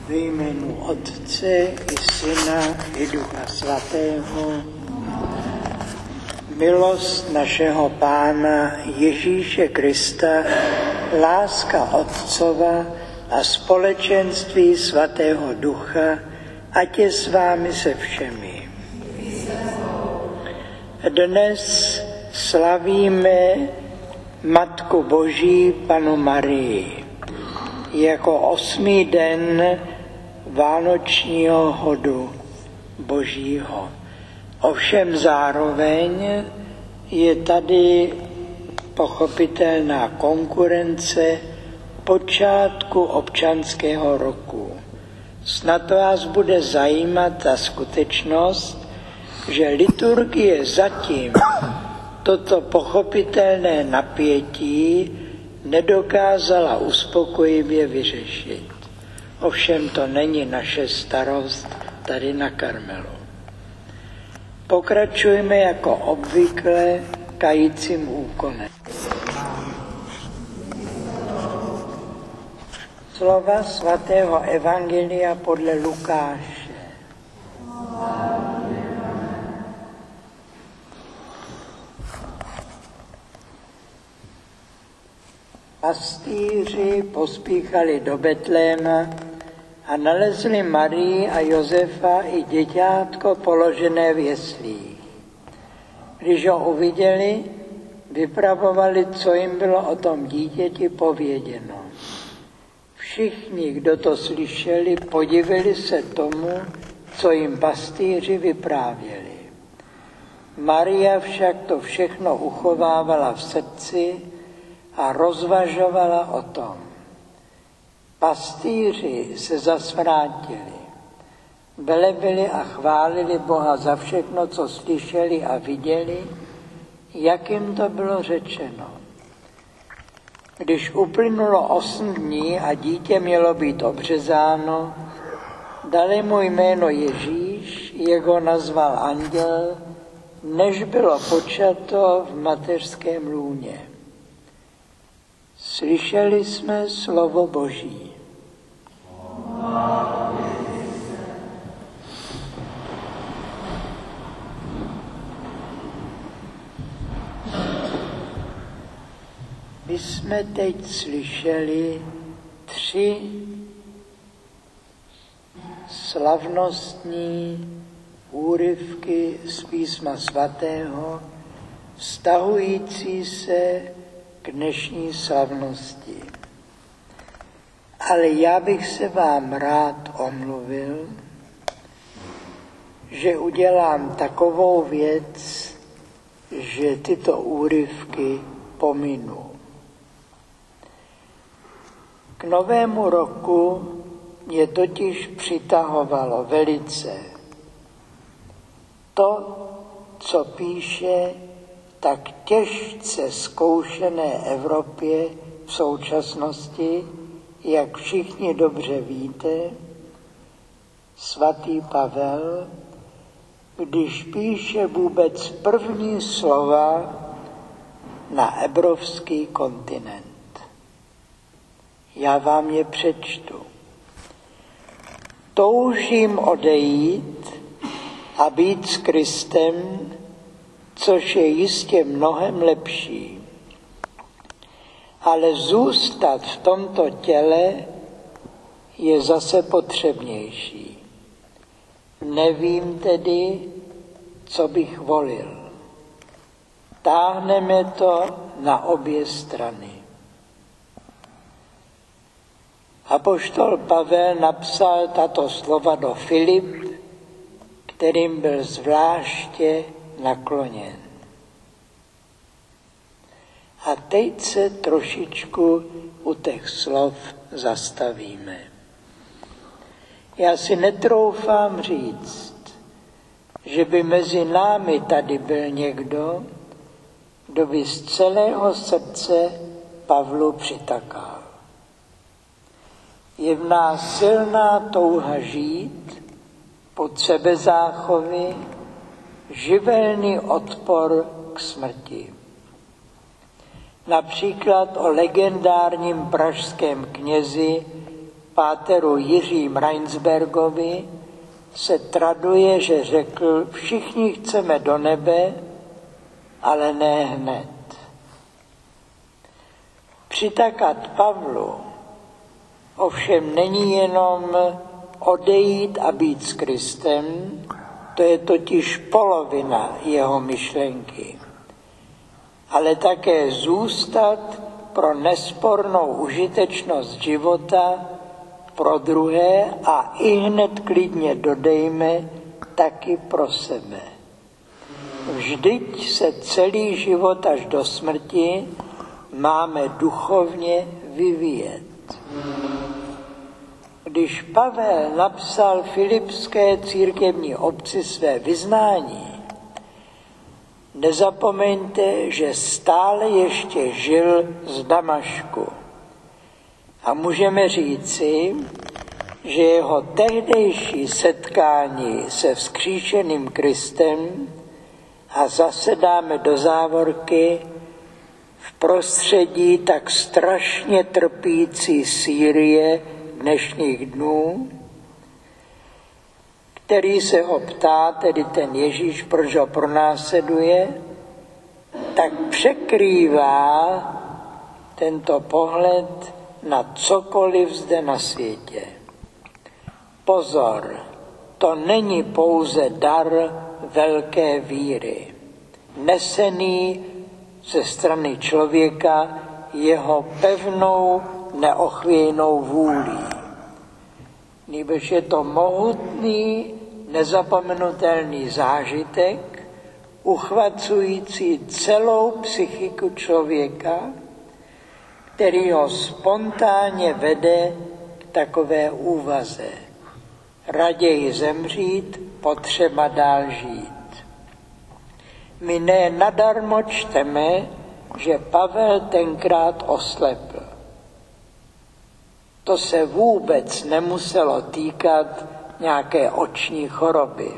Ve jménu Otce i Syna i Ducha Svatého. Milost našeho Pána Ježíše Krista, láska Otcova a společenství Svatého Ducha, ať je s vámi se všemi. Dnes slavíme Matku Boží, Panu Marii, jako 8. den vánočního hodu Božího. Ovšem zároveň je tady pochopitelná konkurence počátku občanského roku. Snad vás bude zajímat ta skutečnost, že liturgie zatím toto pochopitelné napětí nedokázala uspokojivě vyřešit. Ovšem to není naše starost tady na Karmelu. Pokračujme jako obvykle kajícím úkonem. Slova svatého Evangelia podle Lukáše. Pastýři pospíchali do Betléma a nalezli Marii a Josefa i děťátko položené v jeslích. Když ho uviděli, vypravovali, co jim bylo o tom dítěti pověděno. Všichni, kdo to slyšeli, podivili se tomu, co jim pastýři vyprávěli. Maria však to všechno uchovávala v srdci a rozvažovala o tom. Pastýři se zasvrátili, velebili a chválili Boha za všechno, co slyšeli a viděli, jak jim to bylo řečeno. Když uplynulo 8 dní a dítě mělo být obřezáno, dali mu jméno Ježíš, jeho nazval anděl, než bylo počato v mateřském lůně. Slyšeli jsme slovo Boží. My jsme teď slyšeli 3 slavnostní úryvky z písma svatého, vztahující se k dnešní slavnosti. Ale já bych se vám rád omluvil, že udělám takovou věc, že tyto úryvky pominu. K novému roku mě totiž přitahovalo velice to, co píše tak těžce zkoušené Evropě v současnosti, jak všichni dobře víte, svatý Pavel, když píše vůbec první slova na evropský kontinent. Já vám je přečtu. Toužím odejít a být s Kristem, což je jistě mnohem lepší. Ale zůstat v tomto těle je zase potřebnější. Nevím tedy, co bych volil. Táhneme to na obě strany. Apoštol Pavel napsal tato slova do Filip, kterým byl zvláště nakloněn. A teď se trošičku u těch slov zastavíme. Já si netroufám říct, že by mezi námi tady byl někdo, kdo by z celého srdce Pavlu přitakal. Je v nás silná touha žít, pod sebezáchovy, živelný odpor k smrti. Například o legendárním pražském knězi páteru Jiřím Reinsbergovi se traduje, že řekl, všichni chceme do nebe, ale ne hned. Přitakat Pavlu ovšem není jenom odejít a být s Kristem, to je totiž polovina jeho myšlenky, ale také zůstat pro nespornou užitečnost života pro druhé a ihned klidně dodejme taky pro sebe. Vždyť se celý život až do smrti máme duchovně vyvíjet. Když Pavel napsal Filipské církevní obci své vyznání, nezapomeňte, že stále ještě žil z Damašku. A můžeme říci, že jeho tehdejší setkání se vzkříšeným Kristem, a zase dáme do závorky, v prostředí tak strašně trpící Sýrie dnešních dnů, který se ho ptá, tedy ten Ježíš, proč ho pronásleduje, tak překrývá tento pohled na cokoliv zde na světě. Pozor, to není pouze dar velké víry, nesený ze strany člověka jeho pevnou, neochvějnou vůlí. Nýbrž je to mohutný, nezapomenutelný zážitek, uchvacující celou psychiku člověka, který ho spontánně vede k takové úvaze. Raději zemřít, potřeba dál žít. My ne nadarmo čteme, že Pavel tenkrát oslepl. To se vůbec nemuselo týkat nějaké oční choroby.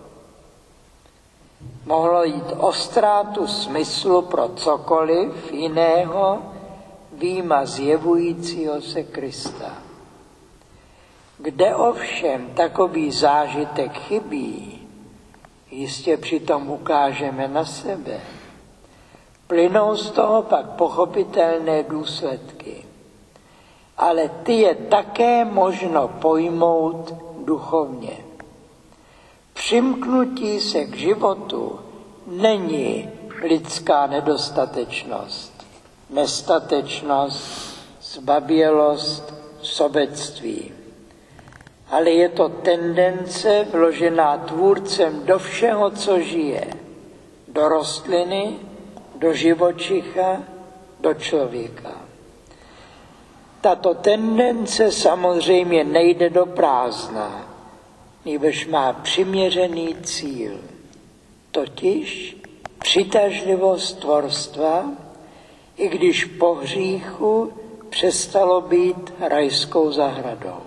Mohlo jít o ztrátu smyslu pro cokoliv jiného, vyjma zjevujícího se Krista. Kde ovšem takový zážitek chybí, jistě přitom ukážeme na sebe. Plynou z toho pak pochopitelné důsledky. Ale ty je také možno pojmout duchovně. Přimknutí se k životu není lidská nedostatečnost, nestatečnost, zbabělost, sobectví. Ale je to tendence vložená tvůrcem do všeho, co žije. Do rostliny, do živočicha, do člověka. Tato tendence samozřejmě nejde do prázdna, nýbrž má přiměřený cíl, totiž přitažlivost tvorstva, i když po hříchu přestalo být rajskou zahradou.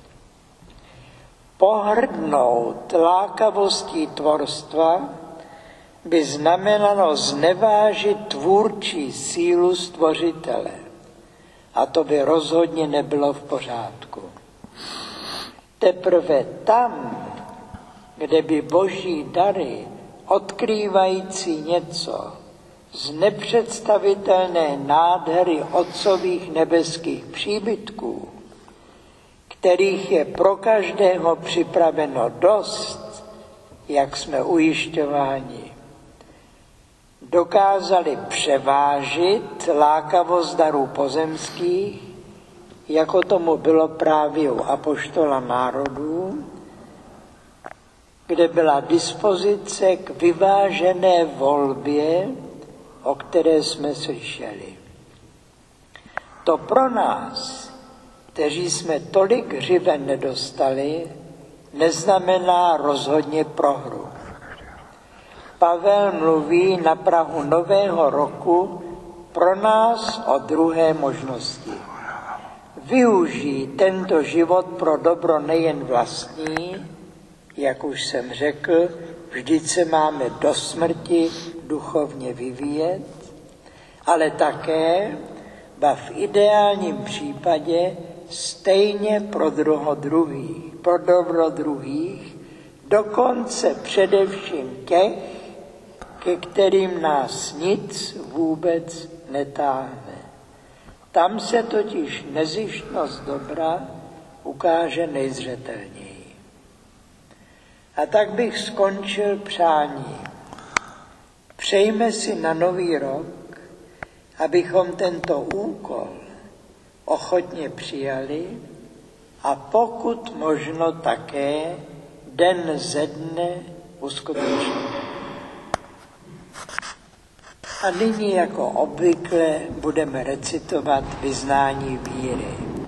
Pohrdnout lákavostí tvorstva by znamenalo znevážit tvůrčí sílu stvořitele. A to by rozhodně nebylo v pořádku. Teprve tam, kde by boží dary, odkrývající něco z nepředstavitelné nádhery otcových nebeských příbytků, kterých je pro každého připraveno dost, jak jsme ujišťováni, dokázali převážit lákavost darů pozemských, jako tomu bylo právě u apoštola národů, kde byla dispozice k vyvážené volbě, o které jsme slyšeli. To pro nás, kteří jsme tolik hřiven nedostali, neznamená rozhodně prohru. Pavel mluví na prahu nového roku pro nás o druhé možnosti. Využij tento život pro dobro nejen vlastní, jak už jsem řekl, vždyť se máme do smrti duchovně vyvíjet, ale také, ba v ideálním případě, stejně pro dobro druhých, dokonce především těch, ke kterým nás nic vůbec netáhne. Tam se totiž nezištnost dobra ukáže nejzřetelněji. A tak bych skončil přáním. Přejme si na nový rok, abychom tento úkol ochotně přijali a pokud možno také den ze dne uskutečnili. A nyní jako obvykle budeme recitovat vyznání víry.